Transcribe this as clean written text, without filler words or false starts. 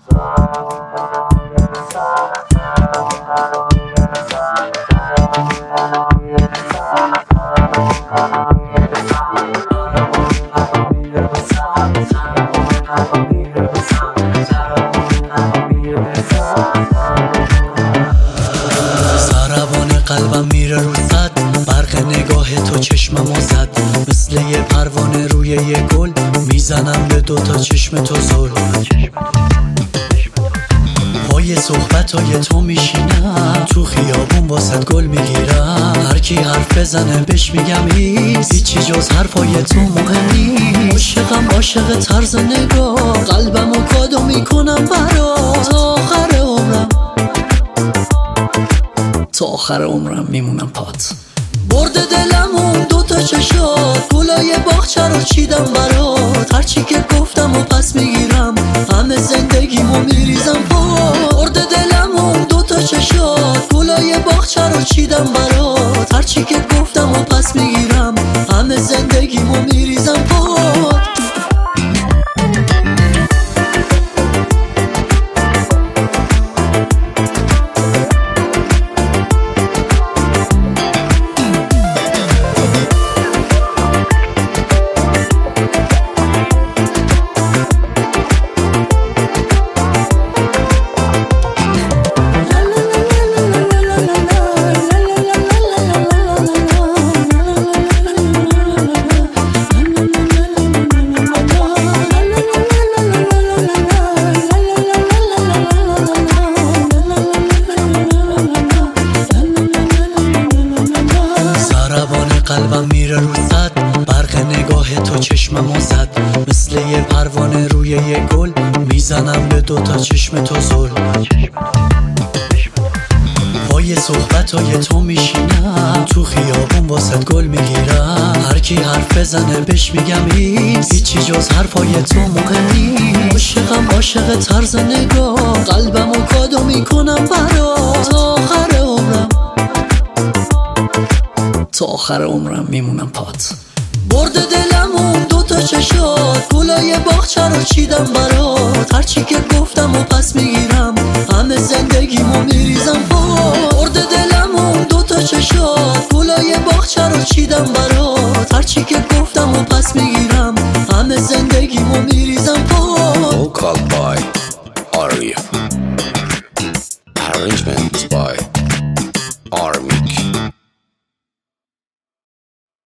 قلبم میره رو صد، برق نگاه تو چشممو زد، مثل یه پروانه روی یه گل، میزنم به دوتا چشم تو زل. پای صحبتای تو میشینم، تو خیابون واسد گل میگیرم، هر کی حرف بزنه بهش میگم هیچی جز حرفای تو مهم نیست. عاشقم عاشق طرز نگاه، قلبمو کادو میکنم برات، تا آخر عمرم میمونم پات. برده دلمون دوتا چشات، گلای باغچه رو چیدم برات، هرچی که گفتم و پس میگیرم، همه زندگیمو میریزم پات. برده دلمون دوتا چشات، گلای باغچه رو چیدم برات، هرچی که گفتم و پس میگیرم، همه زندگیمو میریزم پات. قلبم میره رو صد، برق نگاه تو چشممو زد، مثل یه پروانه روی یه گل، میزنم به دوتا چشم تو زل. پای صحبتای تو میشینم، تو خیابون واسد گل میگیرم، هر کی حرف بزنه بهش میگم هیچی جز حرفای تو مهم نیست. عاشقم عاشق طرز نگاه، قلبمو کادو میکنم برات، تا آخر عمرم میمونم پات. برده دلمون دوتا چشات، گلای باغچه رو چیدم برات، هرچی که گفتم و پس میگیرم، همه زندگیمو میریزم پات. برده دلمون دوتا چشات، گلای باغچه رو چیدم برات، هرچی که گفتم و پس میگیرم، همه زندگیمو میریزم پات. Vocal by Aria. Arrangement